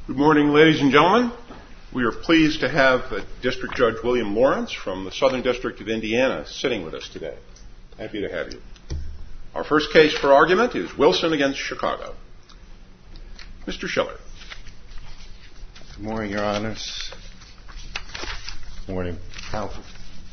Good morning, ladies and gentlemen. We are pleased to have District Judge William Lawrence from the Southern District of Indiana sitting with us today. Happy to have you. Our first case for argument is Wilson against Chicago. Mr. Schiller. Good morning, Your Honors. Good morning, counsel.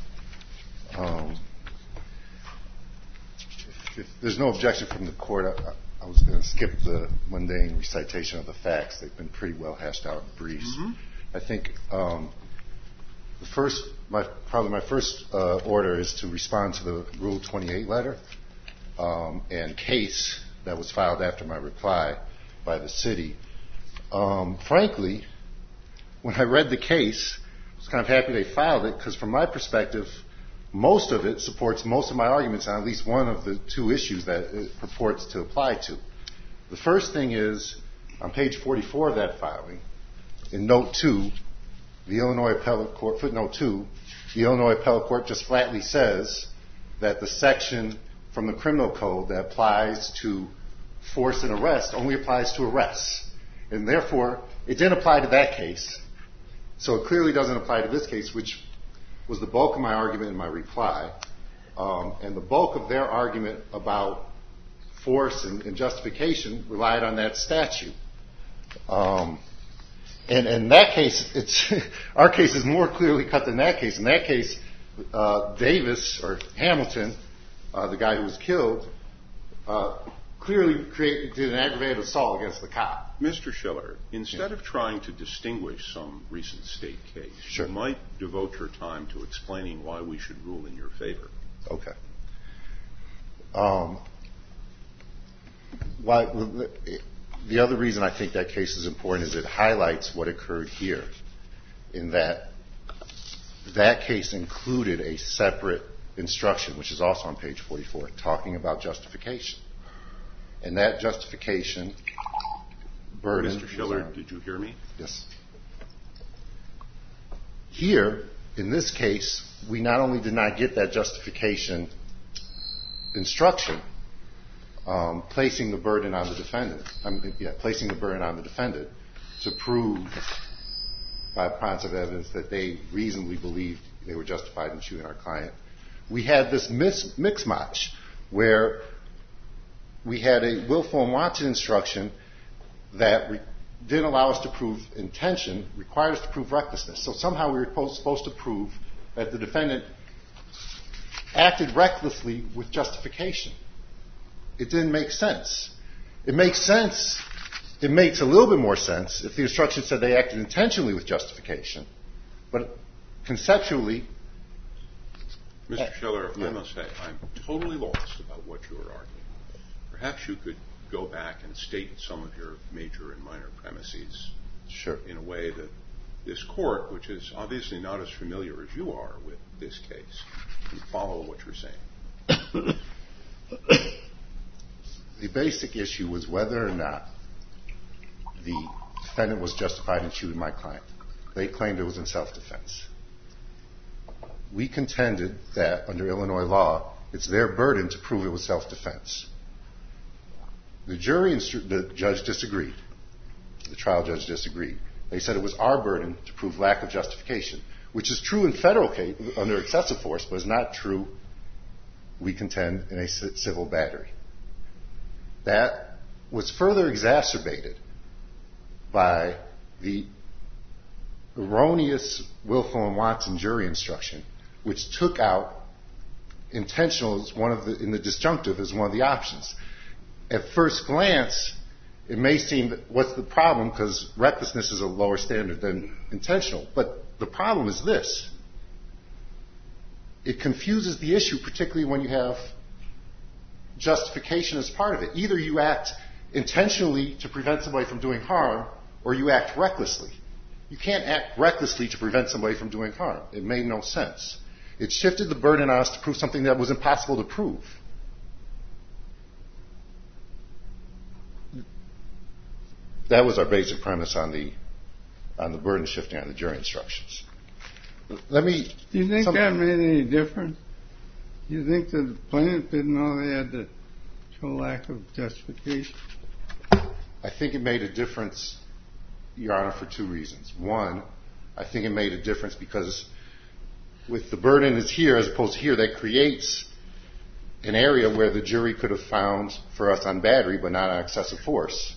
If there's no objection from the court, I was going to skip the mundane recitation of the facts. They've been pretty well hashed out in briefs. I think my first order is to respond to the Rule 28 letter and case that was filed after my reply by the city. Frankly, when I read the case, I was kind of happy they filed it because from my perspective, most of it supports most of my arguments on at least one of the two issues that it purports to apply to. The first thing is, on page 44 of that filing, in Note 2, the Illinois Appellate Court, footnote 2, the Illinois Appellate Court just flatly says that the section from the criminal code that applies to force and arrest only applies to arrests. And therefore, it didn't apply to that case. So it clearly doesn't apply to this case, which was the bulk of my argument in my reply. And the bulk of their argument about force and justification relied on that statute. And in that case, our case is more clearly cut than that case. In that case, Davis, or Hamilton, the guy who was killed, clearly did an aggravated assault against the cop. Mr. Schiller, instead of trying to distinguish some recent state case, you might devote your time to explaining why we should rule in your favor. Okay. The other reason I think that case is important is it highlights what occurred here, in that that case included a separate instruction, which is also on page 44, talking about justification. And that justification burden... Mr. Schiller, did you hear me? Yes. Here, in this case, we not only did not get that justification instruction, placing the burden on the defendant to prove by preponderance of evidence that they reasonably believed they were justified in shooting our client. We had this mix-match where we had a willful and wanton instruction that didn't allow us to prove intention, required us to prove recklessness. So somehow we were supposed to prove that the defendant acted recklessly with justification. It didn't make sense. It makes a little bit more sense if the instruction said they acted intentionally with justification. But conceptually... Mr. Schiller, I must say, I'm totally lost about what you are arguing. Perhaps you could go back and state some of your major and minor premises in a way that this court, which is obviously not as familiar as you are with this case, can follow what you're saying. The basic issue was whether or not the defendant was justified in shooting my client. They claimed it was in self-defense. We contended that under Illinois law, it's their burden to prove it was self-defense. The judge disagreed. The trial judge disagreed. They said it was our burden to prove lack of justification, which is true in federal case under excessive force, but is not true, we contend, in a civil battery. That was further exacerbated by the erroneous willful and wanton jury instruction, which took out intentional in the disjunctive as one of the options. At first glance, it may seem that what's the problem, because recklessness is a lower standard than intentional. But the problem is this. It confuses the issue, particularly when you have justification as part of it. Either you act intentionally to prevent somebody from doing harm, or you act recklessly. You can't act recklessly to prevent somebody from doing harm. It made no sense. It shifted the burden on us to prove something that was impossible to prove. That was our basic premise on the burden shifting on the jury instructions. Do you think that made any difference? Do you think that the plaintiff didn't know they had to show lack of justification? I think it made a difference Your Honor, for two reasons. One, I think it made a difference because with the burden is here as opposed to here, that creates an area where the jury could have found for us on battery but not on excessive force.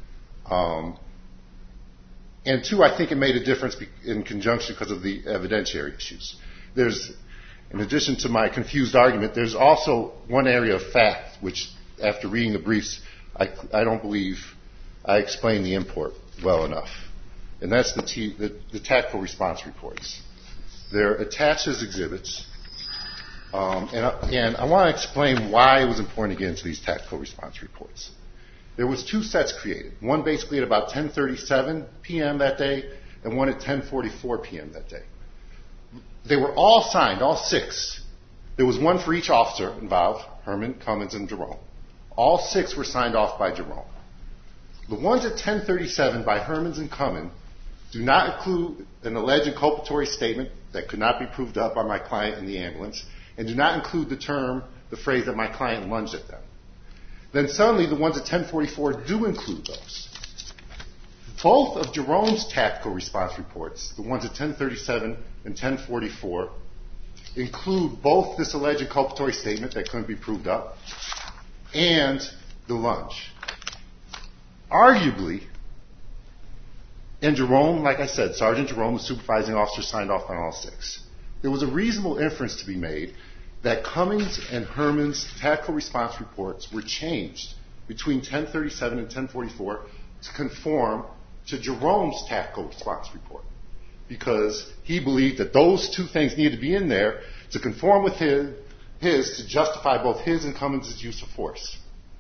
And two, I think it made a difference in conjunction because of the evidentiary issues. There's, in addition to my confused argument, there's also one area of fact which, after reading the briefs, I don't believe I explained the import well enough. And that's the tactical response reports. They're attached as exhibits. And I want to explain why it was important to get into these tactical response reports. There was two sets created, one basically at about 10:37 p.m. that day and one at 10:44 p.m. that day. They were all signed, all six. There was one for each officer involved, Herman, Cummins, and Jerome. All six were signed off by Jerome. The ones at 10:37 by Hermans and Cummins do not include an alleged inculpatory statement that could not be proved up by my client in the ambulance, and do not include the phrase that my client lunged at them. Then suddenly the ones at 10:44 do include those. Both of Jerome's tactical response reports, the ones at 10:37 and 10:44, include both this alleged inculpatory statement that couldn't be proved up and the lunge. Arguably, and Jerome, like I said, Sergeant Jerome, the supervising officer, signed off on all six. There was a reasonable inference to be made that Cummins and Herman's tactical response reports were changed between 10:37 and 10:44 to conform to Jerome's tactical response report, because he believed that those two things needed to be in there to conform with his to justify both his and Cummins' use of force.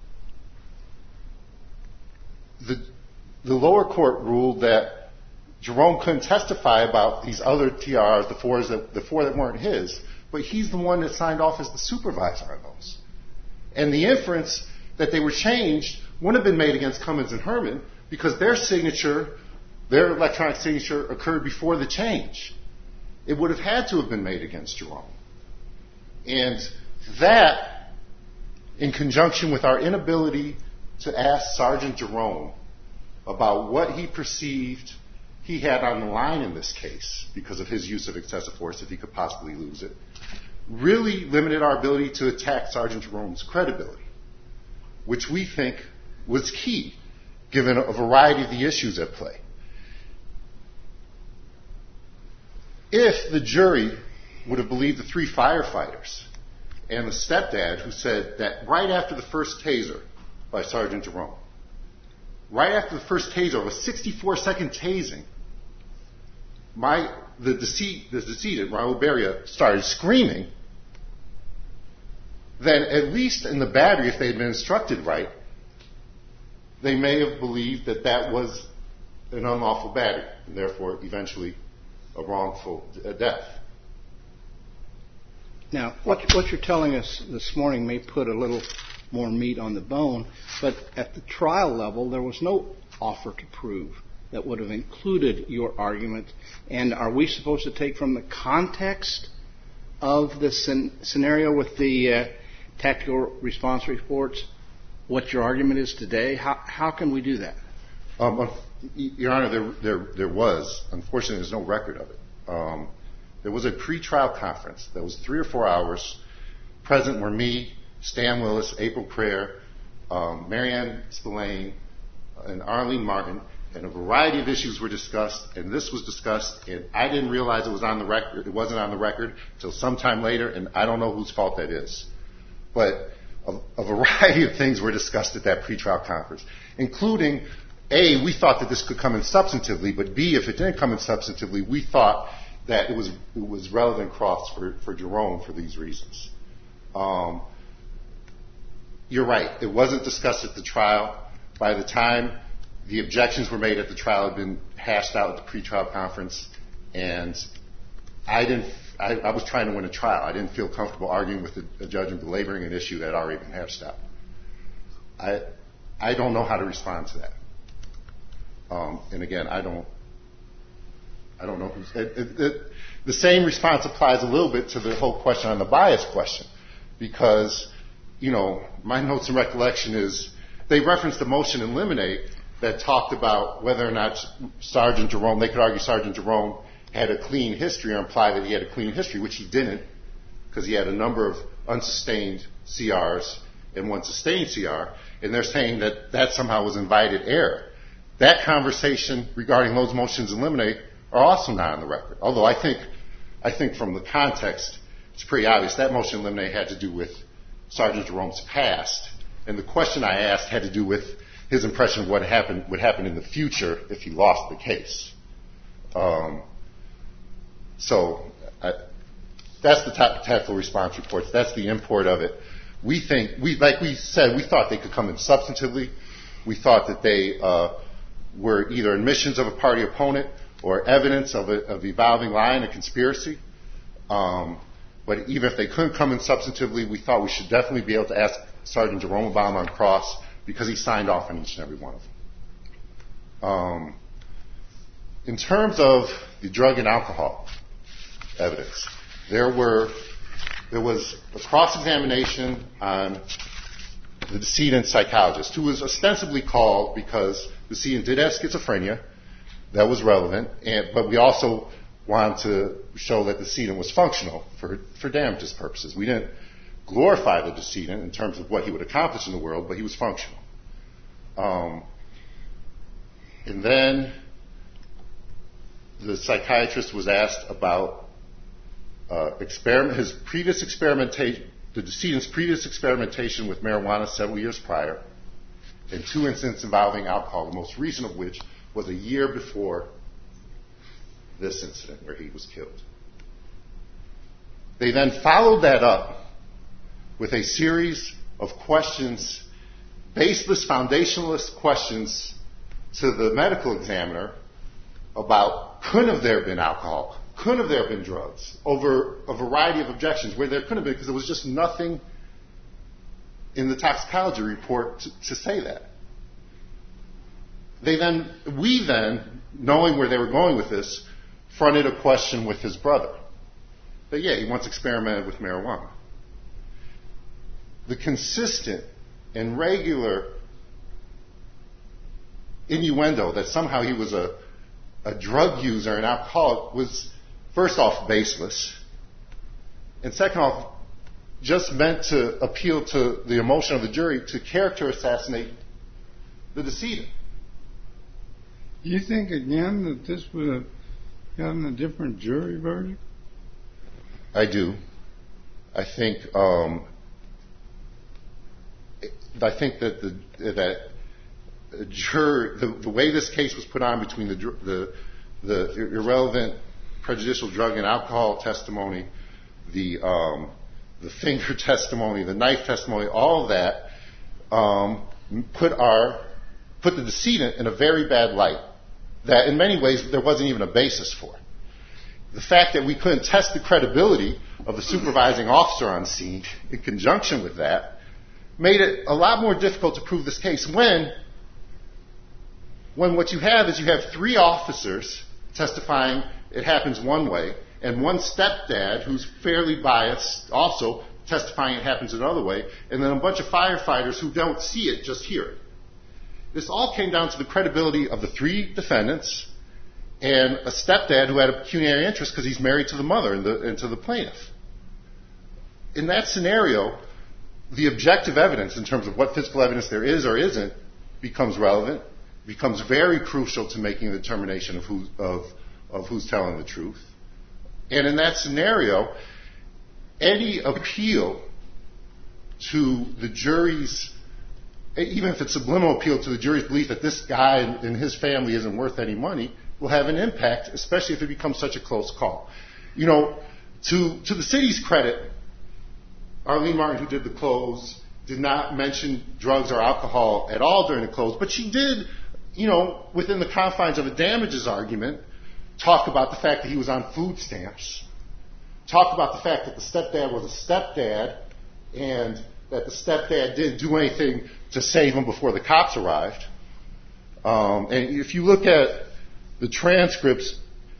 The lower court ruled that Jerome couldn't testify about these other TRs, the four that weren't his, but he's the one that signed off as the supervisor on those. And the inference that they were changed wouldn't have been made against Cummins and Herman because their electronic signature occurred before the change. It would have had to have been made against Jerome. And that, in conjunction with our inability to ask Sergeant Jerome about what he perceived he had on the line in this case because of his use of excessive force, if he could possibly lose it, really limited our ability to attack Sergeant Jerome's credibility, which we think was key, given a variety of the issues at play. If the jury would have believed the three firefighters and the stepdad who said that right after the first taser by Sergeant Jerome, right after the first taser, of a 64-second tasing, the decedent, Raul Beria, started screaming, then at least in the battery, if they had been instructed right, they may have believed that that was an unlawful battery, and therefore eventually a wrongful death. Now, what you're telling us this morning may put a little more meat on the bone, but at the trial level, there was no offer to prove that would have included your argument. And are we supposed to take from the context of the scenario with the tactical response reports what your argument is today? How can we do that? Your Honor, there was. Unfortunately, there's no record of it. There was a pre-trial conference that was 3 or 4 hours. Present were me, Stan Willis, April Prayer, Marianne Spillane, and Arlene Martin, and a variety of issues were discussed, and this was discussed, and I didn't realize it was on the record. It wasn't on the record until sometime later, and I don't know whose fault that is. But a variety of things were discussed at that pretrial conference, including, A, we thought that this could come in substantively, but B, if it didn't come in substantively, we thought that it was relevant cross for Jerome for these reasons. You're right. It wasn't discussed at the trial. By the time the objections were made at the trial had been hashed out at the pretrial conference, and I was trying to win a trial. I didn't feel comfortable arguing with a judge and belaboring an issue that had already been hashed out. I don't know how to respond to that. And again, I don't know who's... The same response applies a little bit to the whole question on the bias question, because, my notes and recollection is they referenced the motion in limine that talked about whether or not Sergeant Jerome, they could argue Sergeant Jerome had a clean history or imply that he had a clean history, which he didn't, because he had a number of unsustained CRs and one sustained CR, and they're saying that that somehow was invited error. That conversation regarding those motions in limine are also not on the record. Although I think from the context, it's pretty obvious that motion in limine had to do with Sergeant Jerome's past, and the question I asked had to do with his impression of what would happen in the future if he lost the case. That's the tactical response reports. That's the import of it. Like we said, we thought they could come in substantively. We thought that they were either admissions of a party opponent or evidence of evolving lie and a conspiracy. But even if they couldn't come in substantively, we thought we should definitely be able to ask Sergeant Jerome about them on cross because he signed off on each and every one of them. In terms of the drug and alcohol evidence, there was a cross-examination on the decedent psychologist, who was ostensibly called because the decedent did have schizophrenia. That was relevant, but we also wanted to show that the decedent was functional for damages purposes. We didn't glorify the decedent in terms of what he would accomplish in the world, but he was functional. And then the psychiatrist was asked about his previous experimentation, the decedent's previous experimentation with marijuana several years prior, and 2 incidents involving alcohol, the most recent of which was a year before this incident where he was killed. They then followed that up with a series of questions, baseless, foundationalist questions to the medical examiner about couldn't have there been alcohol, couldn't have there been drugs, over a variety of objections where there couldn't have been because there was just nothing in the toxicology report to say that. We then, knowing where they were going with this, fronted a question with his brother. That he once experimented with marijuana. The consistent and regular innuendo that somehow he was a drug user and alcoholic was, first off, baseless, and second off, just meant to appeal to the emotion of the jury to character assassinate the decedent. Do you think, again, that this would have gotten a different jury verdict? I do. I think that the juror, the way this case was put on between the irrelevant prejudicial drug and alcohol testimony, the finger testimony, the knife testimony, all of that put the decedent in a very bad light that in many ways there wasn't even a basis for. The fact that we couldn't test the credibility of the supervising officer on scene in conjunction with that made it a lot more difficult to prove this case when what you have is you have 3 officers testifying it happens one way, and one stepdad who's fairly biased also testifying it happens another way, and then a bunch of firefighters who don't see it, just hear it. This all came down to the credibility of the 3 defendants and a stepdad who had a pecuniary interest because he's married to the mother and to the plaintiff. In that scenario, the objective evidence in terms of what physical evidence there is or isn't becomes relevant, becomes very crucial to making a determination of who's telling the truth. And in that scenario, any appeal to the jury's, even if it's subliminal appeal to the jury's belief that this guy and his family isn't worth any money, will have an impact, especially if it becomes such a close call. You know, to the city's credit, Arlene Martin, who did the close, did not mention drugs or alcohol at all during the close, but she did, within the confines of a damages argument, talk about the fact that he was on food stamps, talk about the fact that the stepdad was a stepdad, and that the stepdad didn't do anything to save him before the cops arrived. And if you look at the transcripts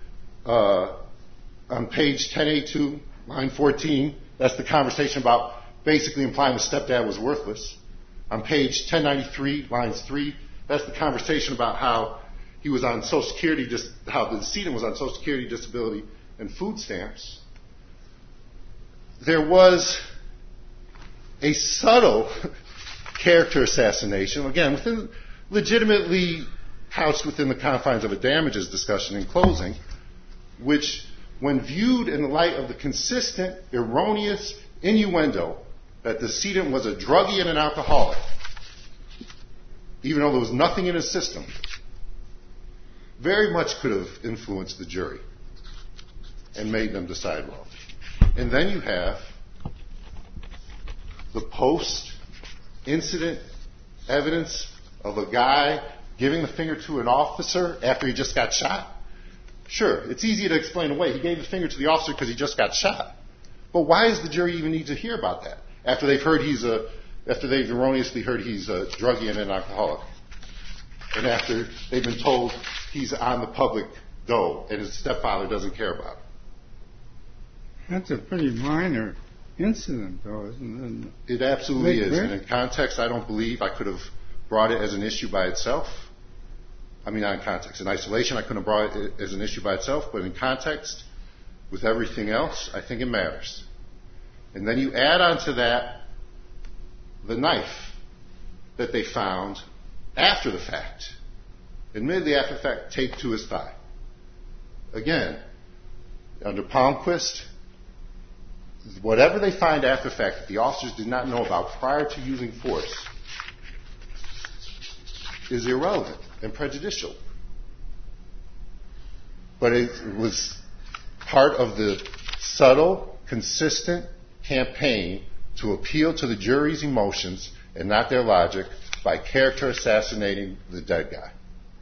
on page 1082, line 14, that's the conversation about basically implying the stepdad was worthless. On page 1093, lines 3 That's the conversation about how he was on Social Security, how the decedent was on Social Security, disability, and food stamps. There was a subtle character assassination, again, legitimately couched within the confines of a damages discussion in closing, which, when viewed in the light of the consistent, erroneous innuendo that the decedent was a druggie and an alcoholic, even though there was nothing in his system, very much could have influenced the jury and made them decide wrong. And then you have the post-incident evidence of a guy giving the finger to an officer after he just got shot. Sure, it's easy to explain away. He gave the finger to the officer because he just got shot. But why does the jury even need to hear about that after they've erroneously heard he's a druggie and an alcoholic, and after they've been told he's on the public dole and his stepfather doesn't care about it? That's a pretty minor incident, though, isn't it? It absolutely is. And in context, I don't believe I could have brought it as an issue by itself. I mean, not in context. In isolation, I couldn't have brought it as an issue by itself, but in context, with everything else, I think it matters. And then you add onto that the knife that they found after the fact, admittedly after the fact, taped to his thigh. Again, under Palmquist, whatever they find after the fact that the officers did not know about prior to using force is irrelevant and prejudicial. But it was part of the subtle, consistent campaign to appeal to the jury's emotions and not their logic by character assassinating the dead guy.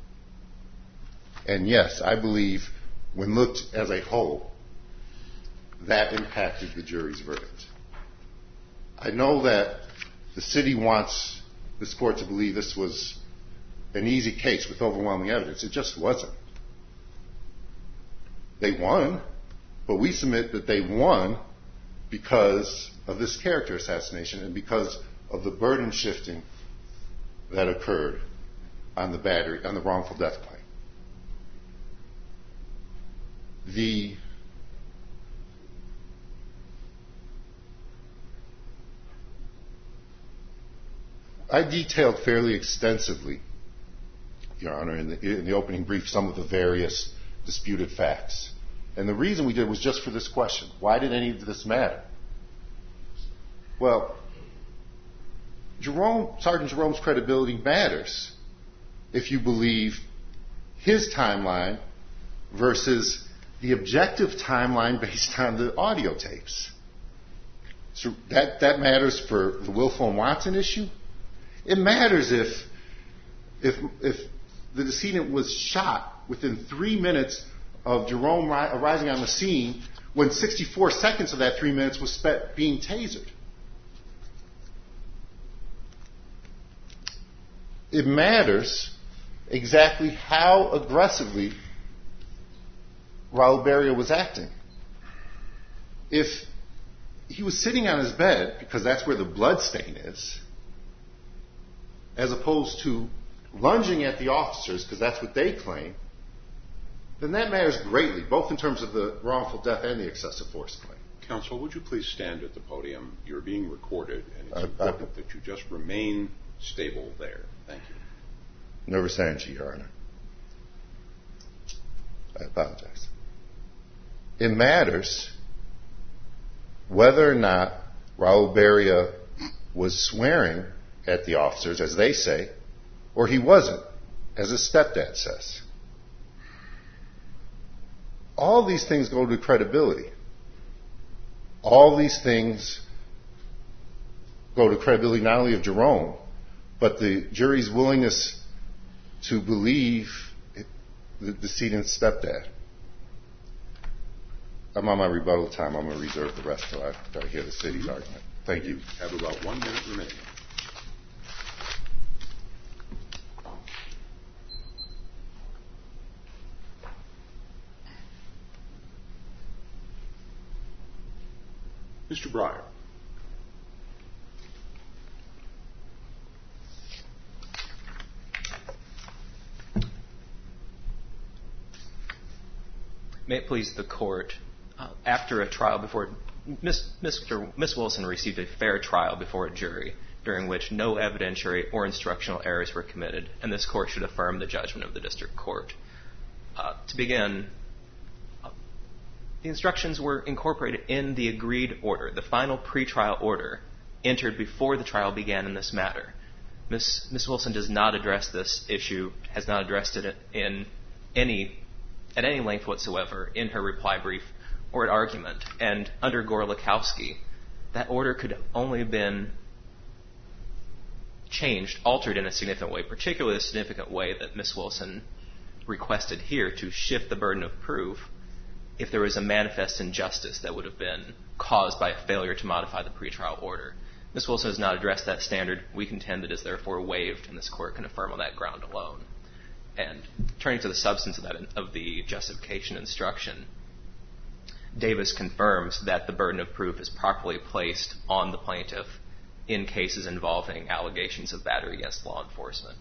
And yes, I believe when looked as a whole, that impacted the jury's verdict. I know that the city wants this court to believe this was an easy case with overwhelming evidence. It just wasn't. They won, but we submit that they won because of this character assassination and because of the burden shifting that occurred on the wrongful death claim. I detailed fairly extensively, Your Honor, in the opening brief, some of the various disputed facts. And the reason we did was just for this question. Why did any of this matter? Well, Sergeant Jerome's credibility matters if you believe his timeline versus the objective timeline based on the audio tapes. So that matters for the Wilfo and Watson issue. It matters if the decedent was shot within 3 minutes of Jerome arriving on the scene when 64 seconds of that 3 minutes was spent being tasered. It matters exactly how aggressively Raul Berrio was acting. If he was sitting on his bed, because that's where the blood stain is, as opposed to lunging at the officers, because that's what they claim, then that matters greatly, both in terms of the wrongful death and the excessive force claim. Counsel, would you please stand at the podium? You're being recorded, and it's important that you just remain stable there. Thank you. Never saying to you, Your Honor. I apologize. It matters whether or not Raul Berrio was swearing at the officers, as they say, or he wasn't, as his stepdad says. All these things go to credibility. All these things go to credibility not only of Jerome, but the jury's willingness to believe the decedent's stepdad. I'm on my rebuttal time. I'm going to reserve the rest until I hear the city's argument. Thank you. You have about 1 minute remaining. Mr. Breyer. May it please the Court, after a trial before Miss Wilson received a fair trial before a jury during which no evidentiary or instructional errors were committed, and this Court should affirm the judgment of the District Court. To begin, the instructions were incorporated in the agreed order, the final pretrial order entered before the trial began in this matter. Miss Wilson does not address this issue, has not addressed it at any length whatsoever in her reply brief or at argument. And under Gorlikowski, that order could have only been changed, altered in a significant way, particularly the significant way that Miss Wilson requested here to shift the burden of proof if there was a manifest injustice that would have been caused by a failure to modify the pretrial order. Miss Wilson has not addressed that standard. We contend it is therefore waived, and this Court can affirm on that ground alone. And turning to the substance of the justification instruction, Davis confirms that the burden of proof is properly placed on the plaintiff in cases involving allegations of battery against law enforcement.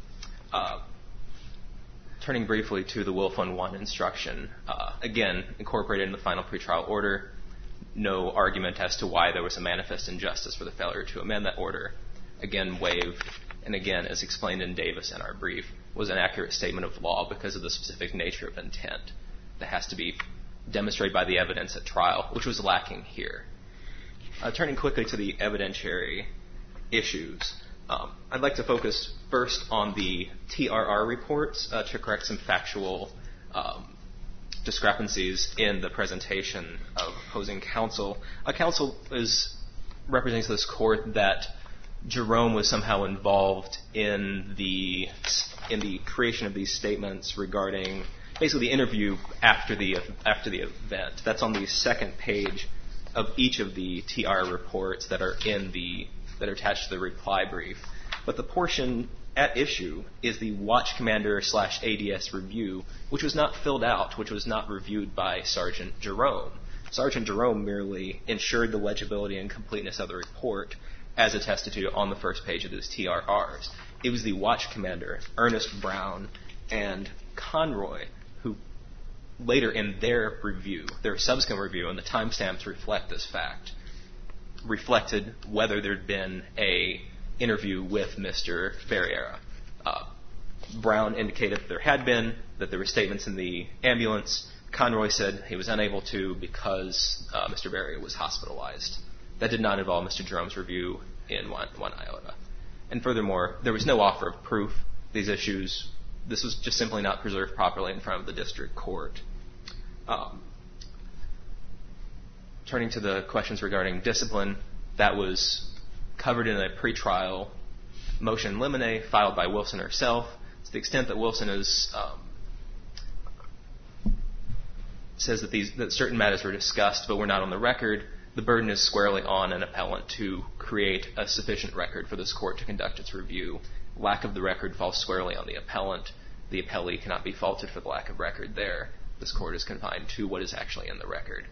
Turning briefly to the Wilflin 1 instruction, again, incorporated in the final pretrial order, no argument as to why there was a manifest injustice for the failure to amend that order. Again, waived, and again, as explained in Davis in our brief, was an accurate statement of law because of the specific nature of intent that has to be demonstrated by the evidence at trial, which was lacking here. Turning quickly to the evidentiary issues, I'd like to focus first on the TRR reports to correct some factual discrepancies in the presentation of opposing counsel. Counsel is representing to this Court that Jerome was somehow involved in the creation of these statements regarding basically the interview after the event. That's on the second page of each of the TR reports that are attached to the reply brief. But the portion at issue is the Watch Commander / ADS review, which was not filled out, which was not reviewed by Sergeant Jerome. Sergeant Jerome merely ensured the legibility and completeness of the report as attested to on the first page of those TRRs. It was the Watch Commander, Ernest Brown, and Conroy, who later in their review, their subsequent review, and the timestamps reflect this fact, reflected whether there'd been a interview with Mr. Ferreira. Brown indicated that there had been, that there were statements in the ambulance. Conroy said he was unable to because Mr. Ferreira was hospitalized. That did not involve Mr. Jerome's review in one iota. And furthermore, there was no offer of proof. These issues, this was just simply not preserved properly in front of the district court. Turning to the questions regarding discipline, that was covered in a pretrial motion in limine filed by Wilson herself. To the extent that Wilson says that certain matters were discussed but were not on the record, the burden is squarely on an appellant to create a sufficient record for this court to conduct its review. Lack of the record falls squarely on the appellant. The appellee cannot be faulted for the lack of record there. This court is confined to what is actually in the record.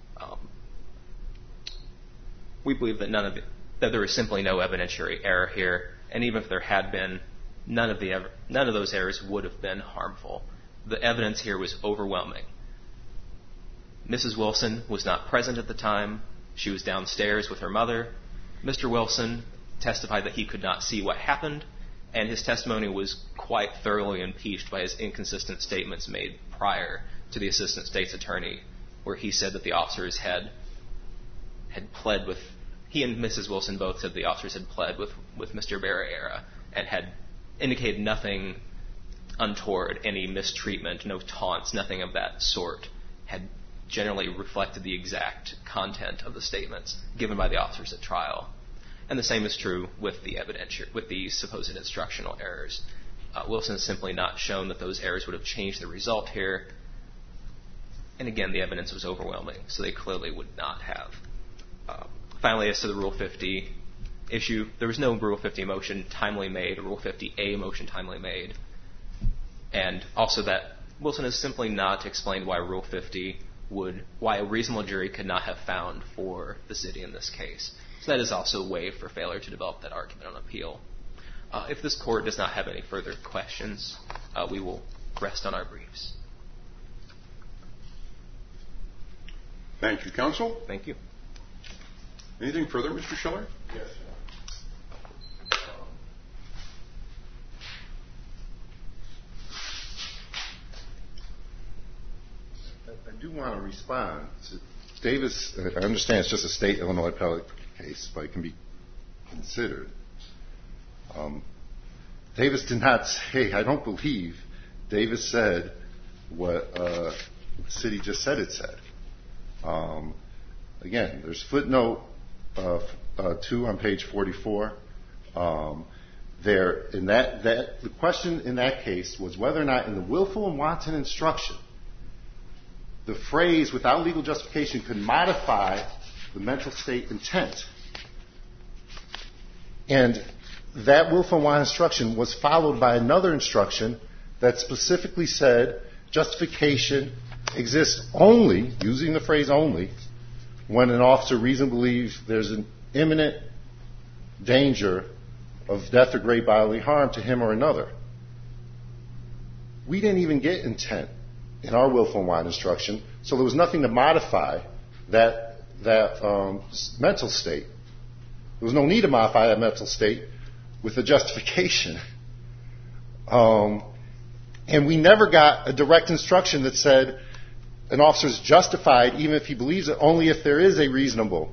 We believe that that there is simply no evidentiary error here, and even if there had been, none of those errors would have been harmful. The evidence here was overwhelming. Mrs. Wilson was not present at the time. She was downstairs with her mother. Mr. Wilson testified that he could not see what happened, and his testimony was quite thoroughly impeached by his inconsistent statements made prior to the assistant state's attorney, where he said that the officers had pled with, he and Mrs. Wilson both said the officers had pled with Mr. Ferreira and had indicated nothing untoward, any mistreatment, no taunts, nothing of that sort, had generally reflected the exact content of the statements given by the officers at trial. And the same is true with the supposed instructional errors. Wilson has simply not shown that those errors would have changed the result here. And again, the evidence was overwhelming, so they clearly would not have. Finally, as to the Rule 50 issue, there was no Rule 50 motion timely made, or Rule 50A motion timely made. And also that Wilson has simply not explained why Rule 50 why a reasonable jury could not have found for the city in this case. So that is also waived for failure to develop that argument on appeal. If this court does not have any further questions, we will rest on our briefs. Thank you, counsel. Thank you. Anything further, Mr. Schiller? Yes. I do want to respond to Davis. I understand it's just a state Illinois appellate case, but it can be considered. Davis did not say, I don't believe Davis said what the city just said it said. Again, there's footnote 2 on page 44. The question in that case was whether or not in the willful and wanton instruction, the phrase without legal justification could modify the mental state intent. And that willful and wanton instruction was followed by another instruction that specifically said justification exists only, using the phrase only, when an officer reasonably believes there's an imminent danger of death or great bodily harm to him or another. We didn't even get intent in our willful and wanton instruction, so there was nothing to modify that mental state. There was no need to modify that mental state with a justification. And we never got a direct instruction that said an officer is justified even if he believes it, only if there is a reasonable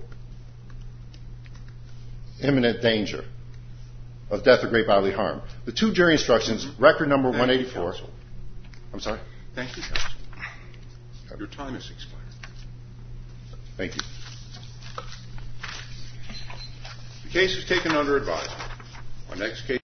imminent danger of death or great bodily harm. The two jury instructions, record number 184. I'm sorry? Thank you, counsel. Your time has expired. Thank you. The case is taken under advisement. Our next case